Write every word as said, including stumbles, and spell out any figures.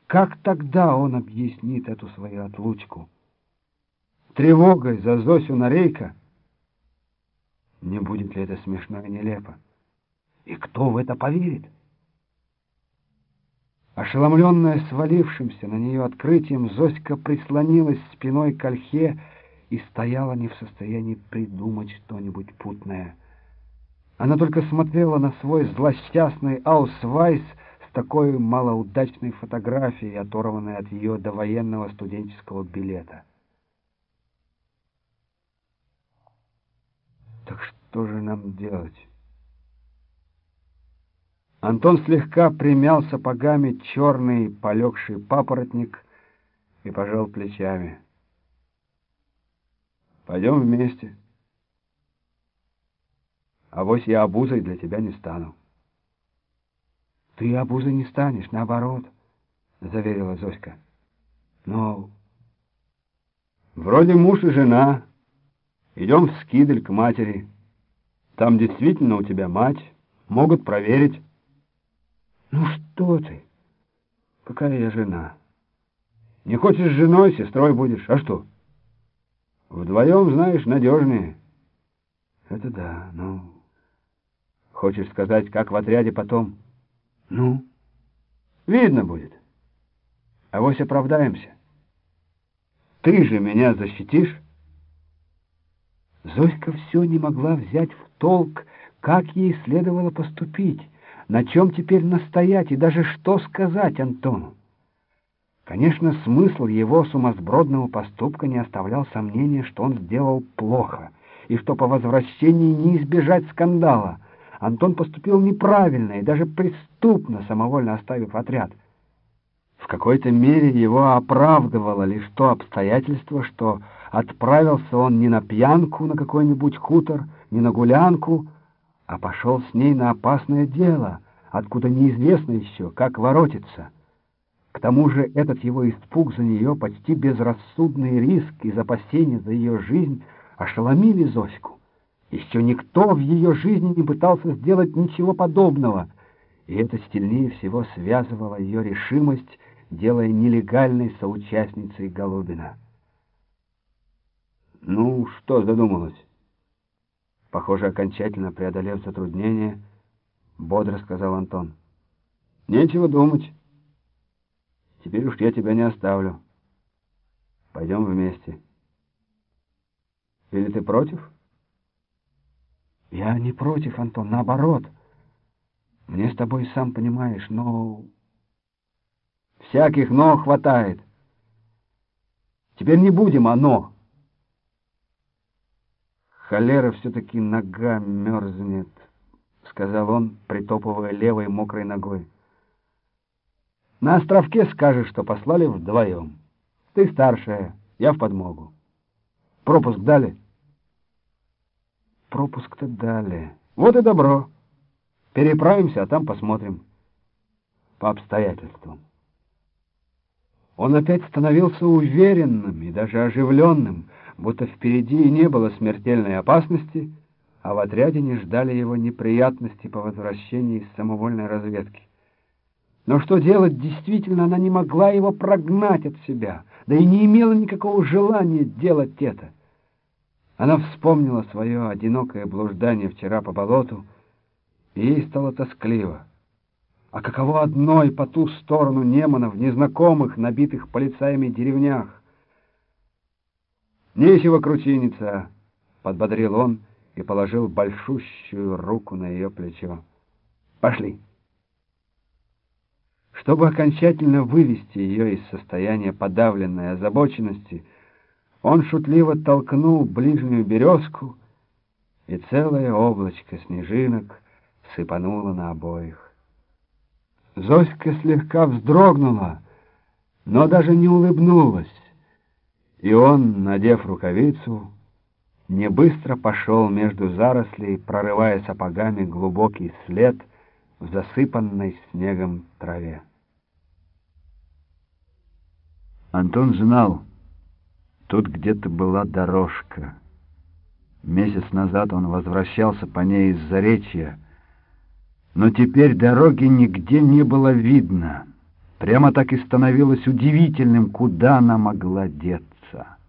Как тогда он объяснит эту свою отлучку? Тревогой за Зосю Нарейко? Не будет ли это смешно и нелепо? И кто в это поверит? Ошеломленная свалившимся на нее открытием, Зоська прислонилась спиной к ольхе и стояла не в состоянии придумать что-нибудь путное. Она только смотрела на свой злосчастный аусвайс с такой малоудачной фотографией, оторванной от ее довоенного студенческого билета. Так что же нам делать? Антон слегка примял сапогами черный полегший папоротник и пожал плечами. Пойдем вместе. Авось я обузой для тебя не стану. Ты обузой не станешь, наоборот, заверила Зоська. Но вроде муж и жена. Идем в Скидель к матери. Там действительно у тебя мать. Могут проверить. Ну что ты? Какая я жена? Не хочешь женой, сестрой будешь. А что? Вдвоем, знаешь, надежнее. Это да, ну... Хочешь сказать, как в отряде потом? Ну? Видно будет. Авось оправдаемся. Ты же меня защитишь? Зоська все не могла взять в толк, как ей следовало поступить, на чем теперь настоять и даже что сказать Антону. Конечно, смысл его сумасбродного поступка не оставлял сомнения, что он сделал плохо, и что по возвращении не избежать скандала. Антон поступил неправильно и даже преступно, самовольно оставив отряд. В какой-то мере его оправдывало лишь то обстоятельство, что отправился он не на пьянку на какой-нибудь хутор, не на гулянку, а пошел с ней на опасное дело, откуда неизвестно еще, как воротиться. К тому же этот его испуг за нее, почти безрассудный риск из опасения за ее жизнь ошеломили Зоську. Еще никто в ее жизни не пытался сделать ничего подобного, и это сильнее всего связывало ее решимость, делая нелегальной соучастницей Голубина. «Ну, что задумалась?» Похоже, окончательно преодолев затруднение, бодро сказал Антон. «Нечего думать. Теперь уж я тебя не оставлю. Пойдем вместе. Или ты против?» «Я не против, Антон, наоборот. Мне с тобой, сам понимаешь, но...» «Всяких «но» хватает. Теперь не будем, а «но». «Холера, все-таки нога мерзнет», — сказал он, притопывая левой мокрой ногой. «На островке скажешь, что послали вдвоем. Ты старшая, я в подмогу. Пропуск дали?» «Пропуск-то дали. Вот и добро. Переправимся, а там посмотрим. По обстоятельствам». Он опять становился уверенным и даже оживленным, будто впереди и не было смертельной опасности, а в отряде не ждали его неприятности по возвращении из самовольной разведки. Но что делать, действительно, она не могла его прогнать от себя, да и не имела никакого желания делать это. Она вспомнила свое одинокое блуждание вчера по болоту, и ей стало тоскливо. А каково одной по ту сторону Немана в незнакомых, набитых полицаями деревнях? «Нечего кручиниться», — подбодрил он и положил большущую руку на ее плечо. «Пошли». Чтобы окончательно вывести ее из состояния подавленной озабоченности, он шутливо толкнул ближнюю березку, и целое облачко снежинок сыпануло на обоих. Зоська слегка вздрогнула, но даже не улыбнулась, и он, надев рукавицу, не быстро пошел между зарослей, прорывая сапогами глубокий след в засыпанной снегом траве. Антон знал, тут где-то была дорожка. Месяц назад он возвращался по ней из Заречья, но теперь дороги нигде не было видно. Прямо так и становилось удивительным, куда она могла деться.